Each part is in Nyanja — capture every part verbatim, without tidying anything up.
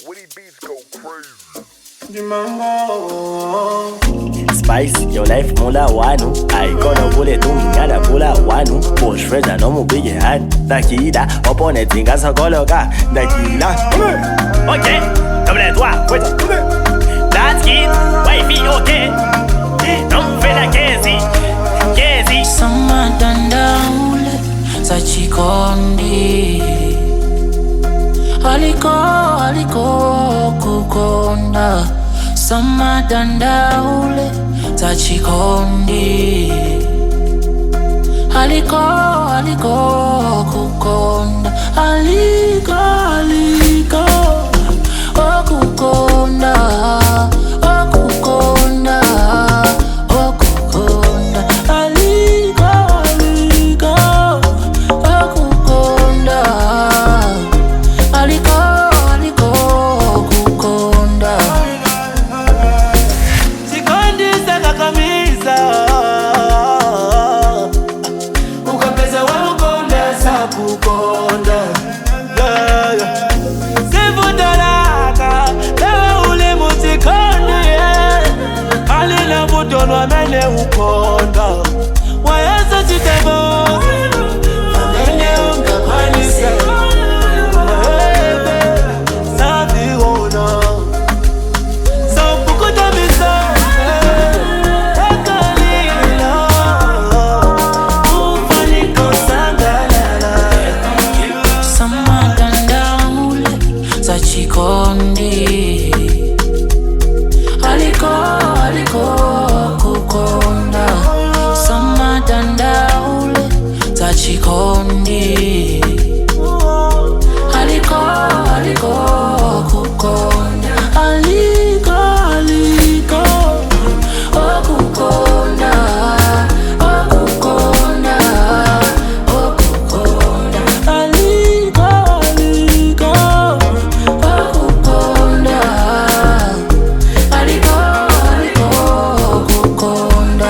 Woody beats go crazy. Spice, your life mula wanu. I gonna pull it down, ngada pula wanu. Push fresh no mu big hand. Nakida, upon it, tinga sa koloka. Nakila. Okay, double toi, wait. That's it, wifey, okay. Don't feel like Casey, Casey. Sama dandaule, sa chikondi. Aliko, aliko, kukonda. Sama dandaule, sa chikondi. Aliko, aliko, kukonda. Aliko, aliko, oh kukonda. Oh kukonda, oh kukonda. Aliko, aliko, oh kukonda. Aliko, aliko, kukonda. Sikondi saka kamisa ukapeza wamukonda sa kukonda, yeah, yeah. Sivutaraka lewe ule mutikondi, yeah. Alina mutolwa mene ukonda wayasa chitego famene ungapanisa mahebe saviona so pukuta misa ekalila ufaniko sangalala. Sama dandaule, sa chikondi. Aliko, aliko, kukonda. Sama dandaule, sa chikondi. Aliko, aliko, kukonda. Aliko, aliko, oh kukonda. Oh kukonda, oh kukonda. Aliko, aliko, oh kukonda. Aliko, aliko, kukonda.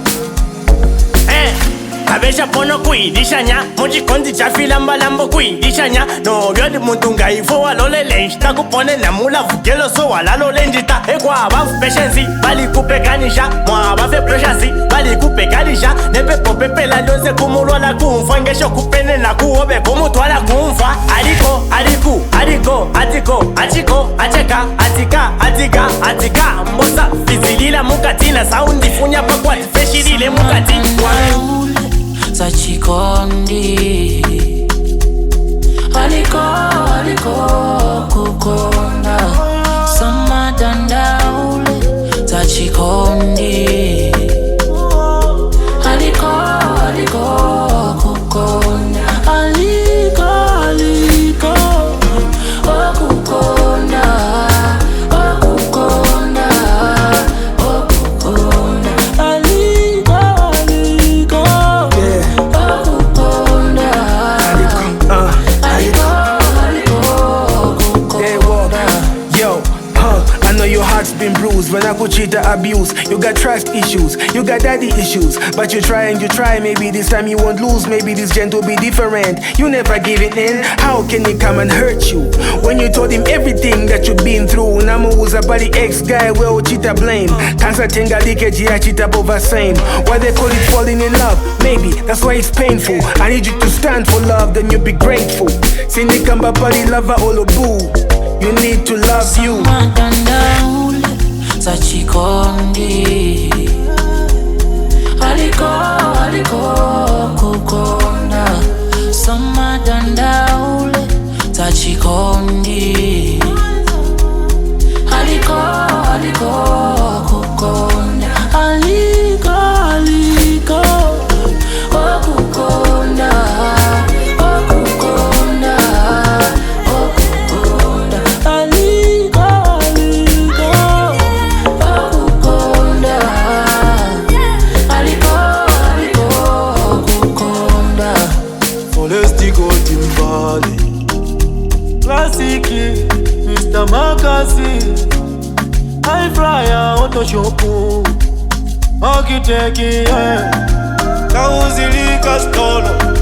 Eh, kabesha pono kuidishanya. Mujikondi chafila mbalambo kuidishanya. No byodi mutunga ifo walole lenjita. Kupone na mula vugelo so walalo lenjita. Ekwa abafu peshensi, bali kupekanisha. Mwa abafe preshansi, bali kupekanisha. Nepe popepe la donse kumulwa la kumfa. Ngesho kupene na kuobe kumutwala kumfa. Aliko, aliku, aliko, atiko, achiko, acheka, atika, atika, atika. Mbosa, fizilila mukatina. Saundi funya pakwa, feshirile mukatina. Dandaule, sa chikondi. Aliko, aliko, kukonda. Sama dandaule, sa chikondi. Aliko, aliko, kukonda. Aliko, aliko, oh kukonda. Oh kukonda, oh kukonda. Aliko, aliko, oh kukonda. Uh, Aliko, aliko, kukonda. yo, huh, I know your heart's been bruised when I could cheat or abuse. You got trust issues, you got daddy issues. But you try and you try, maybe this time you won't lose. Maybe this gent will be different. You never give it in. How can he come and hurt you when you told him everything that you've been through? Namu was a body ex-guy, well, cheater blame. Cancer tinga leakage, yeah, cheater over same. Why they call it falling in love? Maybe that's why it's painful. I need you to stand for love, then you'll be grateful. Sinikamba body lover, all boo. You need to love you. Sama dandaule, sa chikondi. Aliko, aliko, kukonda. Sama dandaule, sa chikondi. Aliko, aliko, kukonda. Aliko, aliko, oh kukonda. Oh kukonda, oh kukonda. Aliko, aliko, oh kukonda. Aliko, aliko, kukonda. Folestico Timbali Classic Mister Makasi High Flyer Otoshoku Architect, yeah. Kauzili Castolo